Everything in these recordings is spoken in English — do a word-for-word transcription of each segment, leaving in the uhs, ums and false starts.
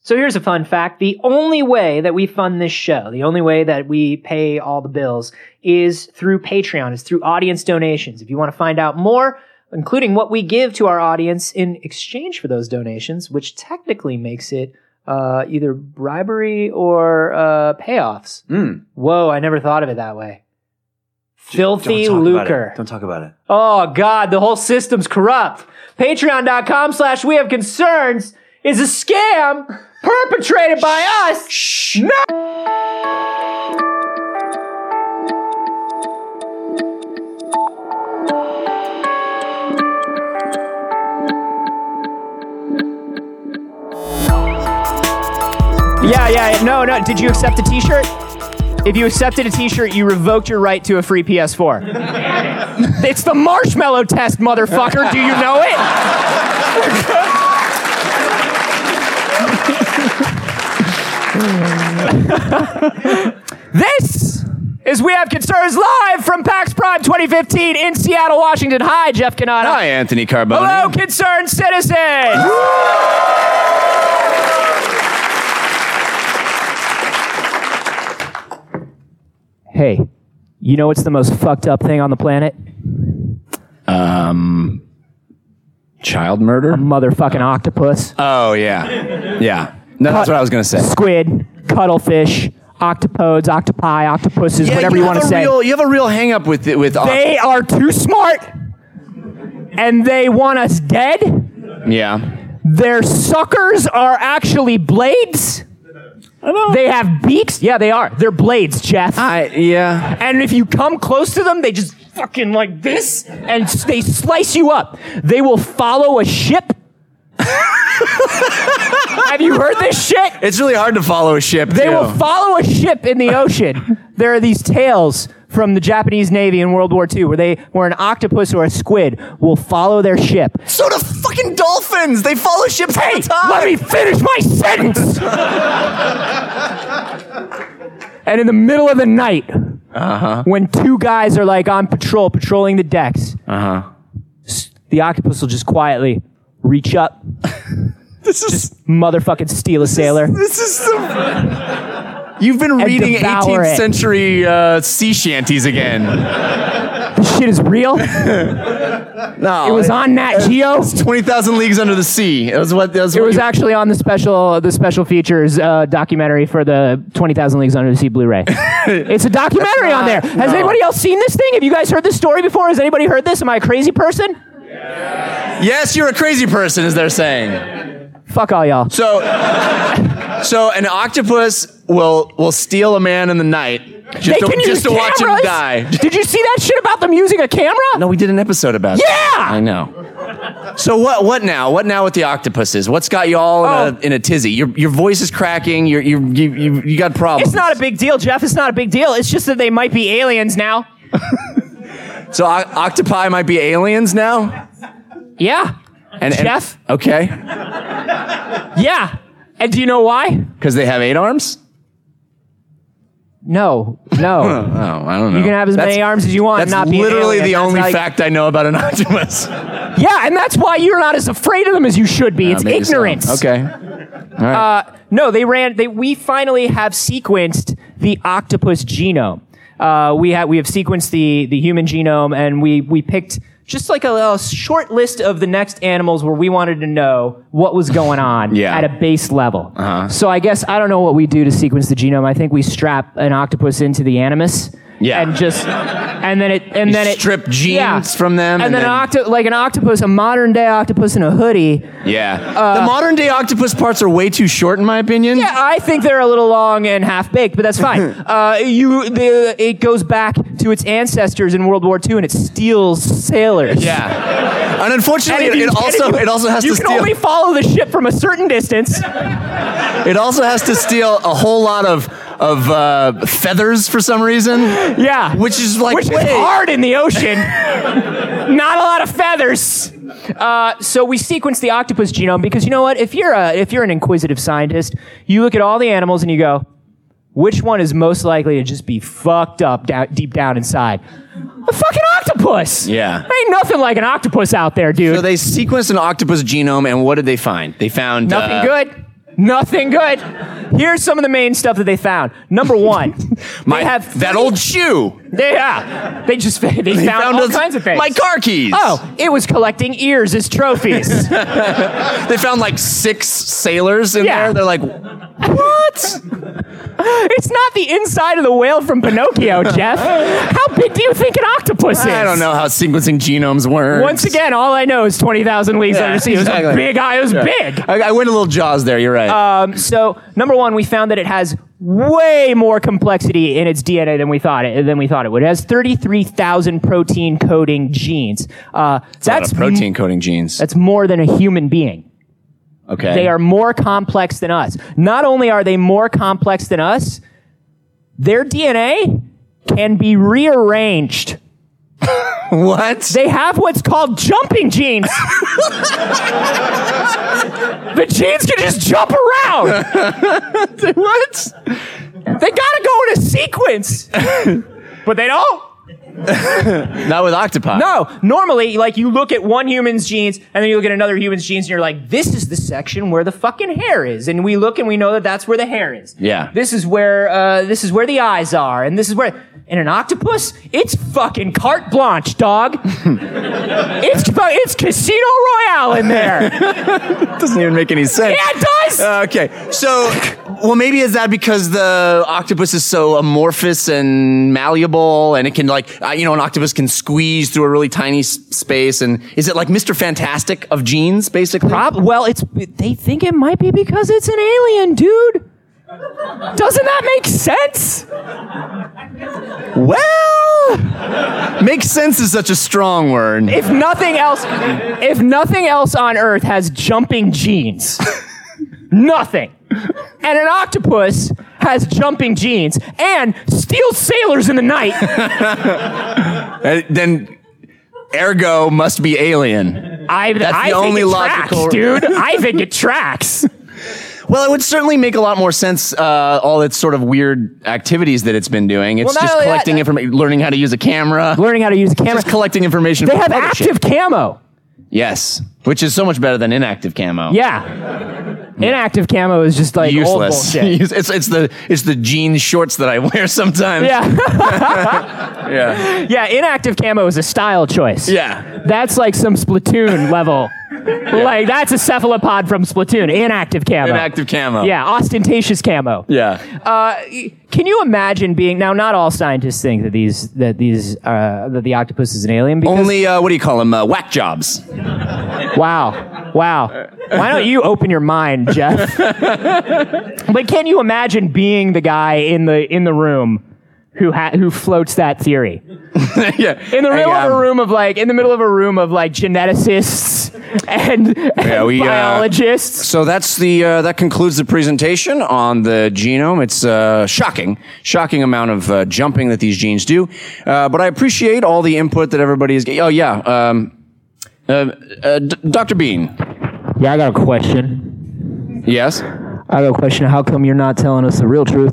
So here's a fun fact. The only way that we fund this show, the only way that we pay all the bills is through Patreon, is through audience donations. If you want to find out more, including what we give to our audience in exchange for those donations, which technically makes it uh, either bribery or uh, payoffs. Mm. Whoa, I never thought of it that way. Filthy Don't talk lucre. About it. Don't talk about it. Oh, God, the whole system's corrupt. Patreon.com slash we have concerns is a scam perpetrated by us. Shh. No! Yeah, yeah, no, no. Did you accept a t-shirt? If you accepted a t-shirt, you revoked your right to a free P S four. It's the marshmallow test, motherfucker. Do you know it? This is We Have Concerns live from PAX Prime twenty fifteen in Seattle, Washington. Hi, Jeff Cannata. Hi, Anthony Carboni. Hello, concerned citizens. Hey, you know what's the most fucked up thing on the planet? Um, child murder? A motherfucking octopus. Oh, yeah. Yeah. No, that's Cut- what I was going to say. Squid, cuttlefish, octopodes, octopi, octopuses, Yeah, whatever you, you want to have a say. real- you have a real hang-up with it, with oct- They are too smart, and they want us dead. Yeah. Their suckers are actually blades. I know. They have beaks. Yeah, they are. They're blades, Jeff. I, yeah. And if you come close to them, they just fucking like this, and s- they slice you up. They will follow a ship. Have you heard this shit? It's really hard to follow a ship, They too. will follow a ship in the ocean. There are these tales from the Japanese Navy in World War Two where they, where an octopus or a squid will follow their ship. So do fucking dolphins. They follow ships all Hey, the time. let me finish my sentence. And in the middle of the night, Uh-huh. when two guys are like on patrol, patrolling the decks, Uh-huh. s- the octopus will just quietly reach up, This is... motherfucking steal a sailor. This is some... You've been reading devour eighteenth it. century uh, sea shanties again. This shit is real. No. It was on Nat Geo. It's twenty thousand Leagues Under the Sea. It was what... That was It what was you- actually on the special the special features uh, documentary for the twenty thousand Leagues Under the Sea Blu-ray. It's a documentary on there. not- Has no. anybody else seen this thing? Have you guys heard this story before? Has anybody heard this? Am I a crazy person? Yes, you're a crazy person, as they're saying. Fuck all y'all. So, so an octopus will will steal a man in the night just They to, can just use to watch him cameras? die. Did you see that shit about them using a camera? No, we did an episode about Yeah! that. I know. So what? What now? What now with the octopuses? What's got you all in, Oh. a, in a tizzy? Your your voice is cracking. You're, you you you you got problems. It's not a big deal, Jeff. It's not a big deal. It's just that they might be aliens now. So o- octopi might be aliens now. Yeah. And, and- Jeff? okay. Yeah. And do you know why? Because they have eight arms. No. No. Oh, I don't know. You can have as many arms as you want That's and not be an literally alien. the That's only like- fact I know about an octopus. Yeah, and that's why you're not as afraid of them as you should be. It's Uh, maybe so. ignorance. Okay. All right. Uh, no, they ran. They we finally have sequenced the octopus genome. Uh, we have we have sequenced the the human genome, and we we picked just like a, a short list of the next animals where we wanted to know what was going on Yeah. at a base level. Uh-huh. So I guess I don't know what we do to sequence the genome. I think we strap an octopus into the animus. Yeah. And just and then it and You then it strip genes yeah. from them, and, and then, then- an octo like an octopus, a modern day octopus in a hoodie. yeah. the modern day octopus parts are way too short, in my opinion. Yeah, I think they're a little long and half baked, but that's fine. uh, you, the, it goes back to its ancestors in World War Two, and it steals sailors. Yeah. And unfortunately, And it, if you- it also and if you- it also has you to can steal. only follow the ship from a certain distance. It also has to steal a whole lot of of uh, feathers for some reason. Yeah, Which is like which wait. is hard in the ocean. Not a lot of feathers. Uh, so we sequence the octopus genome because you know what? If you're a if you're an inquisitive scientist, you look at all the animals and you go, which one is most likely to just be fucked up down, deep down inside? A fucking octopus. Yeah. Ain't nothing like an octopus out there, dude. So they sequenced an octopus genome, and what did they find? They found Nothing uh, good. Nothing good. Here's some of the main stuff that they found. Number one, My, they have that three- old shoe. They, yeah, they just they, they found, found all us- kinds of things. My car keys. Oh, it was collecting ears as trophies. They found like six sailors in Yeah. there. They're like, what? It's not the inside of the whale from Pinocchio, Jeff. How big do you think an octopus is? I don't know how sequencing genomes work. Once again, all I know is twenty thousand Leagues Yeah, Under the Sea. It was exactly. a big eye. It was Yeah. big. I, I went a little Jaws there. You're right. Um, so, number one, we found that it has way more complexity in its D N A than we thought it than we thought it would. It has thirty-three thousand protein coding genes. Uh, that's protein coding genes. That's more than a human being. Okay. They are more complex than us. Not only are they more complex than us, their D N A can be rearranged. What? They have what's called jumping genes. The genes can just jump around. What? They gotta go in a sequence. But they don't. Not with octopi. No, normally, like, you look at one human's genes, and then you look at another human's genes, and you're like, this is the section where the fucking hair is. And we look and we know that that's where the hair is. Yeah. This is where, uh, this is where the eyes are, and this is where, in an octopus, it's fucking carte blanche, dog. it's, fu- it's Casino Royale in there. Doesn't even make any sense. Yeah, it does! Uh, okay, so, well, maybe is that because the octopus is so amorphous and malleable, and it can, like, uh, you know, an octopus can squeeze through a really tiny s- space, and is it like Mister Fantastic of genes, basically? Prob- well, it's, they think it might be because it's an alien, dude. Doesn't that make sense? Well, makes sense is such a strong word. If nothing else, if nothing else on Earth has jumping genes, nothing. And an octopus has jumping genes and steals sailors in the night. Uh, then, ergo, must be alien. I, That's I the think only it logical- tracks, dude. I think it tracks. Well, it would certainly make a lot more sense, uh, all its sort of weird activities that it's been doing. It's Well, not just only that, collecting that- information, learning how to use a camera. Learning how to use a camera. Just collecting information They for have publishing. active camo. Yes, which is so much better than inactive camo. Yeah. Inactive camo is just like old Useless. bullshit. it's it's the it's the jean shorts that I wear sometimes. Yeah. yeah, Yeah, inactive camo is a style choice. yeah. That's like some Splatoon level. Like, that's a cephalopod from Splatoon. Inactive camo. Inactive camo. Yeah, ostentatious camo. yeah. Uh, can you imagine being now? Not all scientists think that these that these uh, that the octopus is an alien. Because, Only uh, what do you call them? Uh, whack jobs. wow, wow. Why don't you open your mind, Jeff? But can you imagine being the guy in the in the room who ha- who floats that theory? yeah. In the middle Hey, of a um, room of like, in the middle of a room of like geneticists and, and Yeah, we, uh, biologists. So that's the uh, that concludes the presentation on the genome. It's uh, shocking, shocking amount of uh, jumping that these genes do. Uh, but I appreciate all the input that everybody is getting. Oh yeah, um, uh, uh, D- Doctor Bean. Yeah, I got a question. Yes. I got a question. How come you're not telling us the real truth?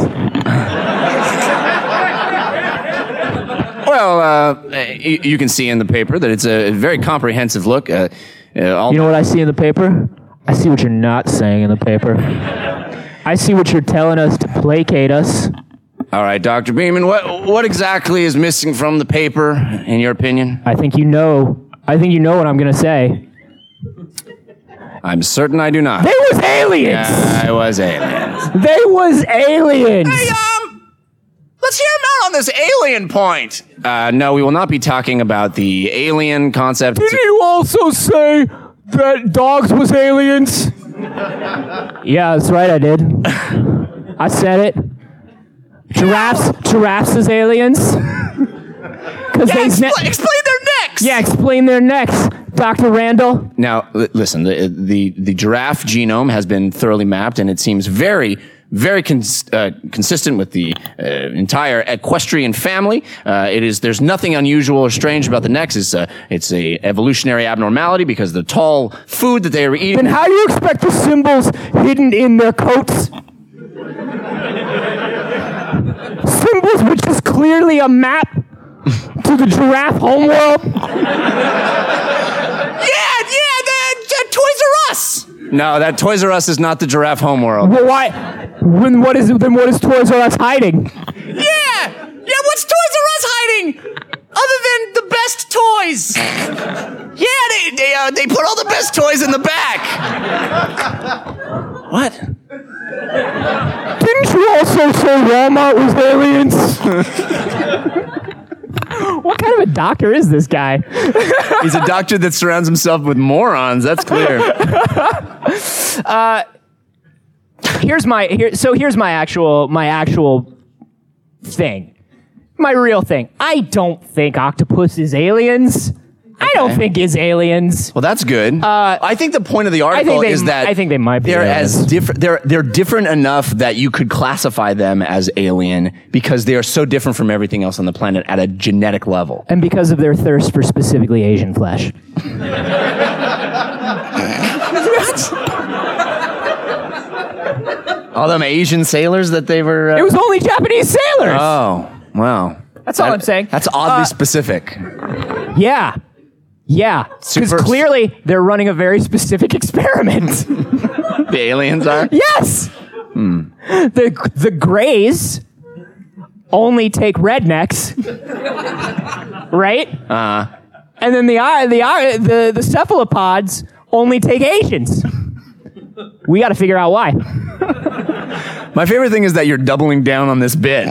Well, uh, you, you can see in the paper that it's a very comprehensive look. Uh, uh, all You know what I see in the paper? I see what you're not saying in the paper. I see what you're telling us to placate us. All right, Doctor Beeman, what what exactly is missing from the paper, in your opinion? I think you know. I think you know what I'm gonna say. I'm certain I do not. They was aliens. I was aliens. They was aliens. Hey, um, let's hear him out on this alien point. Uh, no, we will not be talking about the alien concept. Didn't you also say that dogs was aliens? Yeah, that's right, I did. I said it. Giraffes, giraffes is aliens. Because Yeah, they expl- ne- explain their necks. yeah, explain their necks, Doctor Randall. Now, li- listen, the, the the giraffe genome has been thoroughly mapped, and it seems very, very cons- uh, consistent with the uh, entire equestrian family. Uh, it is there's nothing unusual or strange about the necks. It's a it's a evolutionary abnormality because the tall food that they are eating. Then how do you expect the symbols hidden in their coats? Symbols which is clearly a map to the giraffe homeworld. Yeah, yeah, the, the Toys R Us. No, that Toys R Us is not the giraffe homeworld. Well, why? When what is then? What is Toys R Us hiding? Yeah, yeah. What's Toys R Us hiding? Other than the best toys. Yeah, they they uh, they put all the best toys in the back. What? Didn't you also say Walmart was aliens? What kind of a doctor is this guy? He's a doctor that surrounds himself with morons. That's clear. uh, here's my here. So here's my actual my actual thing. My real thing. I don't think octopus is aliens. I don't Okay. think is aliens. Well, that's good. Uh, I think the point of the article they, is that I think they might be they're aliens. as different. They're they're different enough that you could classify them as alien because they are so different from everything else on the planet at a genetic level. And because of their thirst for specifically Asian flesh. All them Asian sailors that they were. Uh, It was only Japanese sailors. oh, wow. That's all That- I'm saying. That's oddly Uh, specific. Yeah. Yeah. Because Super- clearly they're running a very specific experiment. The aliens are. Yes. The the Greys only take rednecks, right? Uh, And then the uh, the uh, the the cephalopods only take Asians. We got to figure out why. my favorite thing is that you're doubling down on this bit.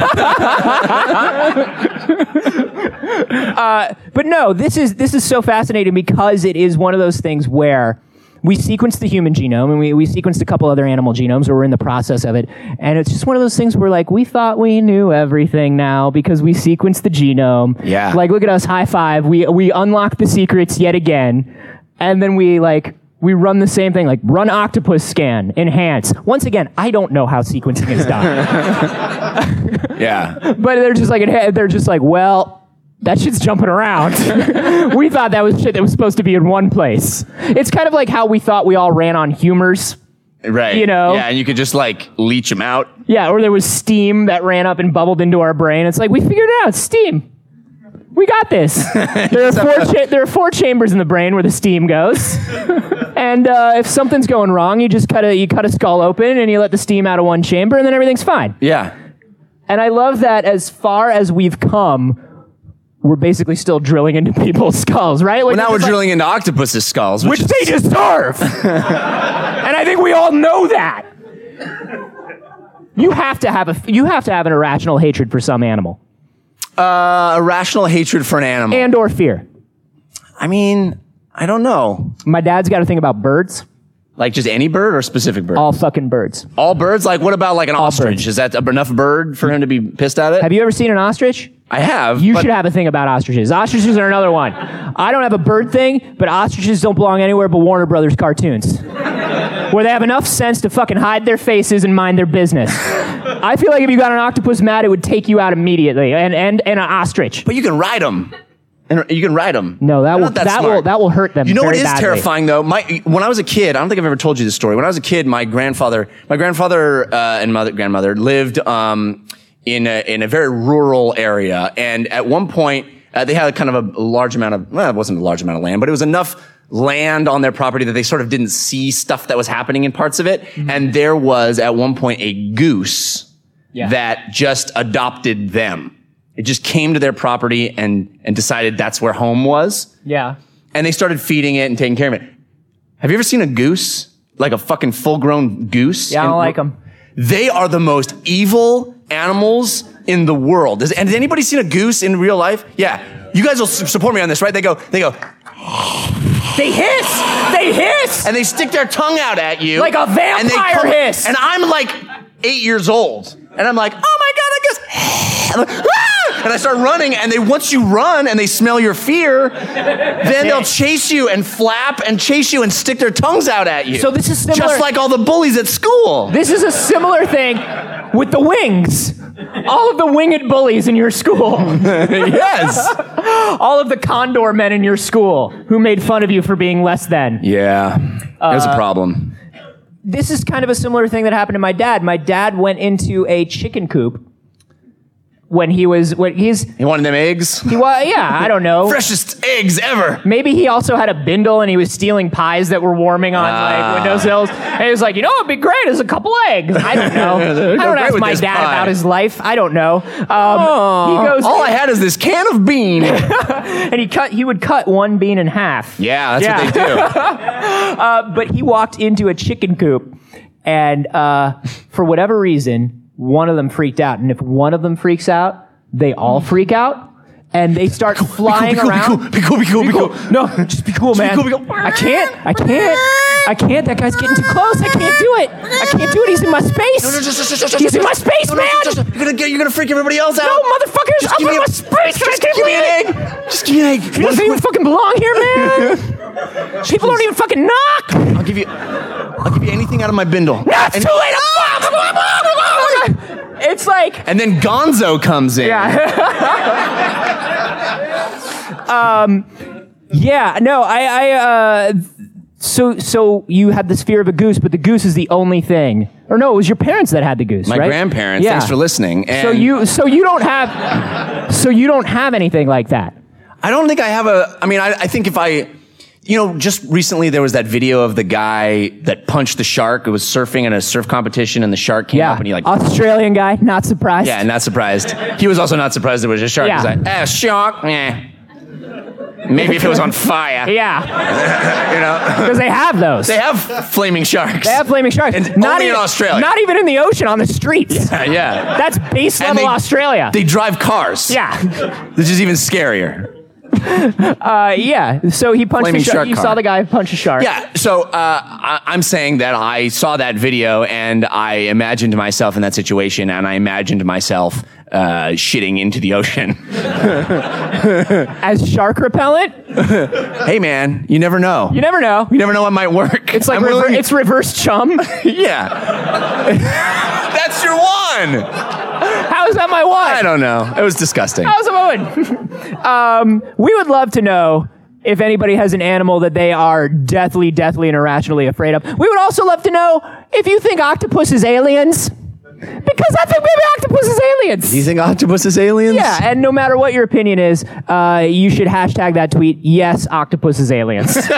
uh, but no, this is this is so fascinating because it is one of those things where we sequenced the human genome and we, we sequenced a couple other animal genomes, or we're in the process of it. And it's just one of those things where, like, we thought we knew everything now because we sequenced the genome. Yeah. Like, look at us, high five. We we unlocked the secrets yet again. And then we, like, we run the same thing, like run octopus scan, enhance. Once again, I don't know how sequencing is done. Yeah. But they're just like, they're just like, well, that shit's jumping around. We thought that was shit that was supposed to be in one place. It's kind of like how we thought we all ran on humors. Right. You know? Yeah, and you could just like leech them out. Yeah, or there was steam that ran up and bubbled into our brain. It's like, we figured it out, steam. We got this. There are four cha- there are four chambers in the brain where the steam goes. And uh, if something's going wrong, you just cut a you cut a skull open and you let the steam out of one chamber and then everything's fine. Yeah. And I love that as far as we've come, we're basically still drilling into people's skulls, right? Like, Well, now we're like- drilling into octopus's skulls, which, which is, they deserve. And I think we all know that. You have to have a you have to have an irrational hatred for some animal uh, irrational hatred for an animal. and or fear. I mean, I don't know. My dad's got a thing about birds. Like just any bird or specific bird? All fucking birds. All birds? Like what about like an ostrich? birds. Is that enough bird for him to be pissed at it? Have you ever seen an ostrich? I have. You but- should have a thing about ostriches. Ostriches are another one. I don't have a bird thing, but ostriches don't belong anywhere but Warner Brothers cartoons. Where they have enough sense to fucking hide their faces and mind their business. I feel like if you got an octopus mad, it would take you out immediately. And and, and an ostrich. But you can ride them. And you can ride them. No, that They're will not that, that will smart. that will hurt them. You know what very is badly. terrifying though? My when I was a kid, I don't think I've ever told you this story. When I was a kid, my grandfather, my grandfather uh, and mother, grandmother lived um, in a, in a very rural area, and at one point uh, they had kind of a large amount of well, it wasn't a large amount of land, but it was enough land on their property that they sort of didn't see stuff that was happening in parts of it, mm-hmm. and there was at one point a goose yeah. that just adopted them. It just came to their property and, and decided that's where home was. Yeah. And they started feeding it and taking care of it. Have you ever seen a goose? Like a fucking full-grown goose? Yeah, I don't And like them. They are the most evil animals in the world. Does, and has anybody seen a goose in real life? Yeah. You guys will su- support me on this, right? They go, they go, They hiss! They hiss! and they stick their tongue out at you. Like a vampire and they come, hiss! And I'm like eight years old. And I'm like, oh my God, that goose. I'm like, ah! And I start running, and they once you run and they smell your fear, then they'll chase you and flap and chase you and stick their tongues out at you. So this is similar- Just like all the bullies at school. This is a similar thing with the wings. All of the winged bullies in your school. Yes. All of the condor men in your school who made fun of you for being less than. Yeah. There's a problem. This is kind of a similar thing that happened to my dad. My dad went into a chicken coop when he was when he's He wanted them eggs. he was yeah I don't know. Freshest eggs ever. Maybe he also had a bindle and he was stealing pies that were warming on Ah. like windowsills. And he was like, you know, what'd be great is a couple eggs. I don't know. I Go don't great ask with my this dad pie. about his life. I don't know. Um, he goes All I had is this can of bean. and he cut. He would cut one bean in half. Yeah, that's Yeah. what they do. Uh, but he walked into a chicken coop, and uh, for whatever reason, one of them freaked out. And if one of them freaks out, they all freak out, and they start flying be cool, around. Be cool, be cool, be cool, be cool. No, just be cool, man. cool, be cool. I can't. I can't. I can't. That guy's getting too close. I can't do it. I can't do it. He's in my space. No, no, just, just, just, just, He's in my space, no, no, man. just, just, you're gonna get. You're gonna freak everybody else out. No, motherfuckers! Just I'm give in me my a- space. Just I can't give me an believe it. egg. Just give me an egg. He doesn't even fucking belong here, man. People don't even fucking knock. I'll give you. I'll give you anything out of my bindle. No, it's too late. It's like, And then Gonzo comes in. yeah, no, I, I, uh, so, so you had this fear of a goose, but the goose is the only thing. Or no, it was your parents that had the goose, My right? grandparents. Yeah. Thanks for listening. And So you, so you don't have, so you don't have anything like that. I don't think I have a. I mean, I, I think if I. You know, just recently there was that video of the guy that punched the shark. It was surfing in a surf competition, and the shark came Yeah, up, and he like, Australian guy, not surprised. yeah, not surprised. He was also not surprised it was a shark. Yeah. He's like, ah, shark, eh. Maybe if it was on fire, Yeah, you know. because they have those. They have flaming sharks. They have flaming sharks. And not only in even, Australia. Not even in the ocean, on the streets. Yeah, yeah. That's base And level they- Australia. They drive cars. yeah. Which is even scarier. Uh, yeah. So he punched Flaming a shark. shark You car. saw the guy punch a shark. Yeah, so uh, I, I'm saying that I saw that video and I imagined myself in that situation, and I imagined myself uh, shitting into the ocean. As shark repellent? Hey, man, you never know. You never know. You never know what might work. It's like I'm rever- willing- it's reverse chum. yeah. That's your one. How is that my one? I don't know. It was disgusting. How's it going? um, we would love to know if anybody has an animal that they are deathly, deathly, and irrationally afraid of. We would also love to know if you think octopus is aliens. Because I think maybe octopus is aliens. Do you think octopus is aliens? Yeah, and no matter what your opinion is, uh, you should hashtag that tweet, yes, octopus is aliens. And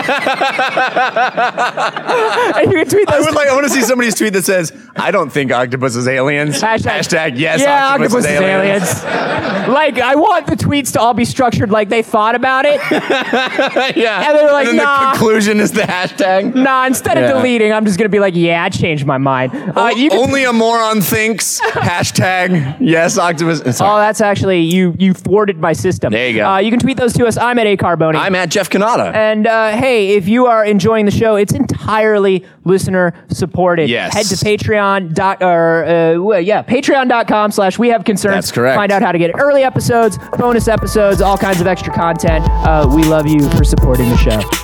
you can tweet I those. would like. I want to see somebody's tweet that says, "I don't think octopus is aliens." Hashtag, Hashtag yes, yeah, octopus, is aliens. Like, I want the tweets to all be structured like they thought about it. yeah, And they're like, then nah. the conclusion is the hashtag. Nah, instead of Yeah. deleting, I'm just going to be like, yeah, I changed my mind. Uh, you can- Only a moron thinks. Hashtag yes, octopus. oh, Sorry. that's actually, you you thwarted my system. There you go. Uh, you can tweet those to us. I'm at A Carboni. I'm at Jeff Canada. And uh, hey, if you are enjoying the show, it's entirely listener supported. Yes. Head to Patreon dot or uh, well, yeah, patreon.com slash we have concerns. That's correct. Find out how to get early episodes, bonus episodes, all kinds of extra content. Uh, we love you for supporting the show.